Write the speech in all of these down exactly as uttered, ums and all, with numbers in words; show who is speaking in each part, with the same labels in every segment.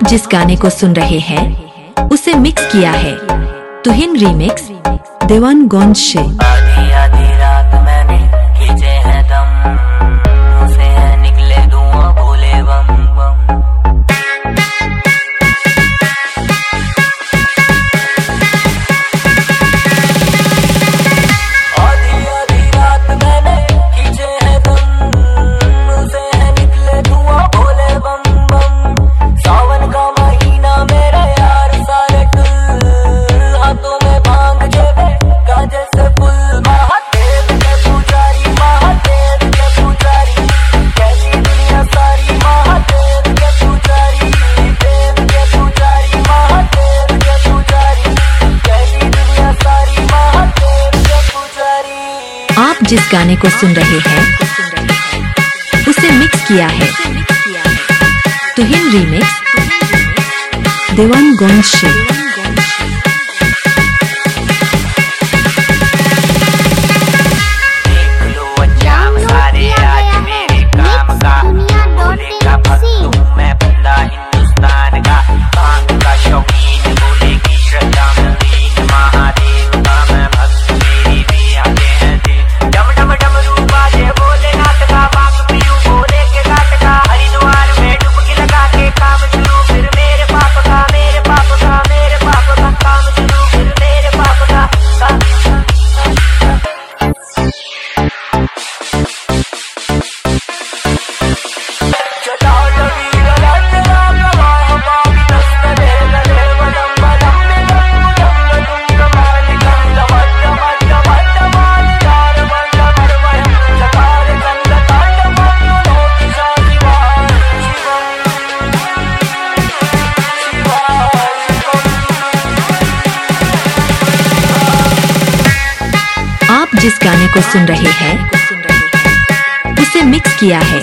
Speaker 1: जिस गाने को सुन रहे हैं उसे मिक्स किया है तुहिन रीमिक्स देवानगंज से।
Speaker 2: आधी आधी रात मैंने खींचे हैं दम, मुँह से है निकले धुआं बोले बम बम। आधी आधी रात मैंने खींचे हैं दम, मुँह से है निकले धुआं बोले बम बम। सावन का महीना मेरे यार सारे टुल, हाथों में भांग जेबे गाजे से फुल। महादेव के पुजारी, महादेव के पुजारी, कैसी दुनिया सारी महादेव के पुजारी। देव के पुजारी, महादेव के पुजारी, कैसी दुनिया सारी महादेव के पुजारी।
Speaker 1: आप जिस गाने को सुन रहे हैं उसे मिक्स किया है तुहिन रीमिक्स देवानगंज से। जिस गाने को सुन रहे हैं उसे मिक्स किया है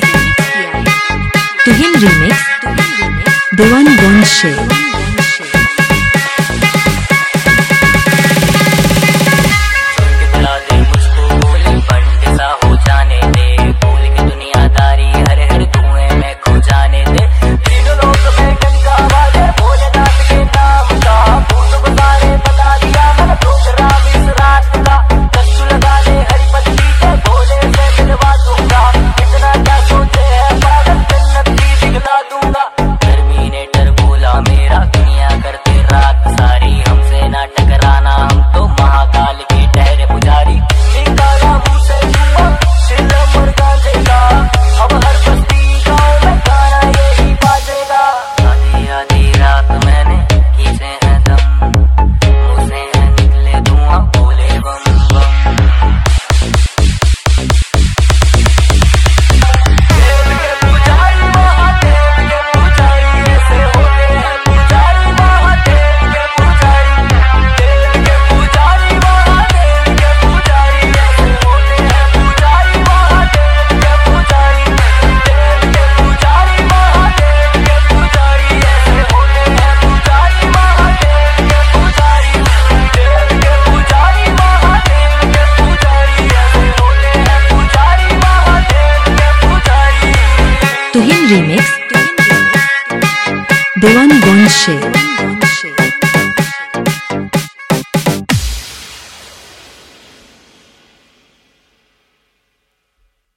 Speaker 1: तुहिन रीमिक्स देवानगंज से। तुहिन रीमिक्स देवानगंज से।